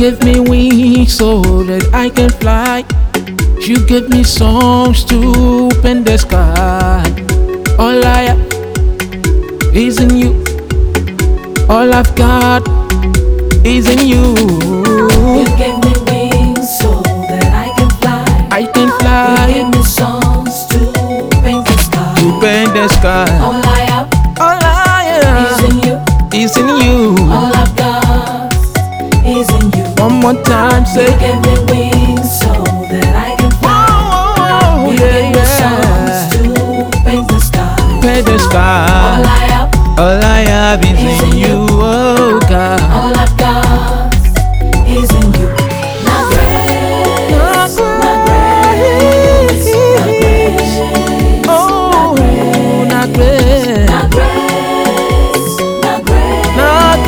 give me wings so that I can fly. You give me songs to open the sky. All I have is in you. All I've got is in you. You give me wings so that I can fly. I can fly. You give me songs to paint the sky. To paint the sky. All I have is in you. Is in you. All I've got is in you. One more time, say. You give me wings so that I can fly. Oh, you yeah, give me songs to paint the sky. Paint the sky. All I have is in you, oh God. All I've got is in you. Not grace, not grace, not grace. Oh, not grace, not grace, not grace, not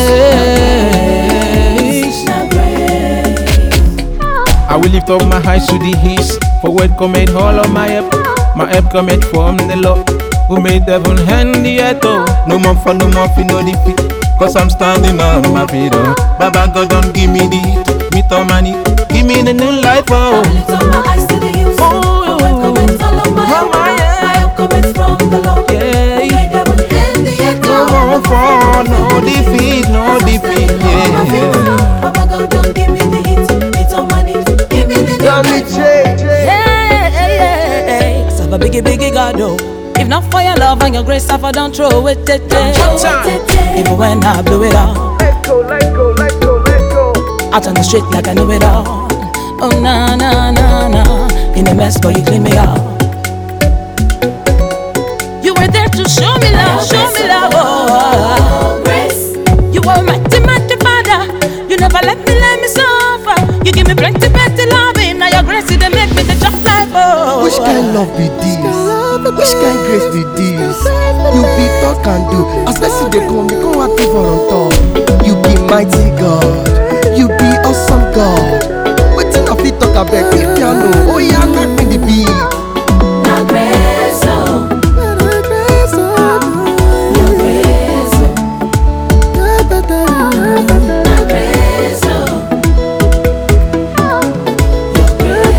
grace. I will lift up my eyes to the east. Forward cometh all of my help. My help cometh from the Lord, who made heaven and the earth. Oh, no more for no defeat. Cause I'm standing on my feet. Oh, Baba God don't give me the heat. Me to money, give me the new life. Oh, I lift up my eyes to the hills. Oh, my comments all of my help. My help cometh from the Lord. Yeah. Who made heaven and the earth. No more for no defeat, no defeat. Yeah. Baba God don't give me the heat. Me to money, give me the new life. Serve a biggie God, oh. If not for your love and your grace, I don't throw it. Even when I blew it all, Let go. out on the street like I know it all. Oh na na na na, in a mess, but you clean me up. You were there to show me love, oh. Grace. You were mighty Father. You never let me suffer. You give me plenty loving. Now your grace they make me the just life, oh. Which kind love be this? Which kind grace be this? You be talk and do. As I see they come, you come out for on top. You be mighty God. You be awesome God. Wetin I fit talk about if you know? Oh yeah, knock me the beat. Not grace, oh. Your grace, oh. Not grace, oh. Your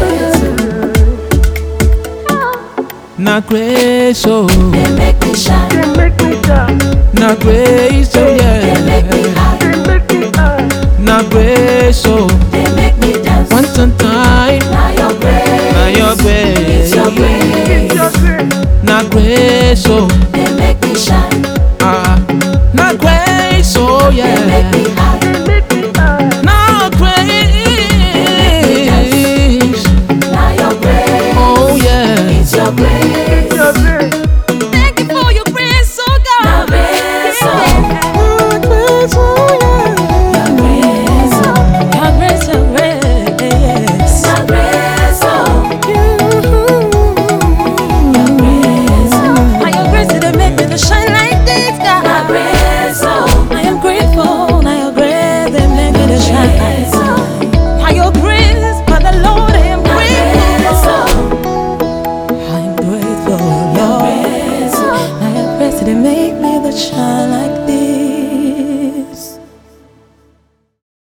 grace, oh. Not grace, oh. They make me shine. Not grace, oh yeah.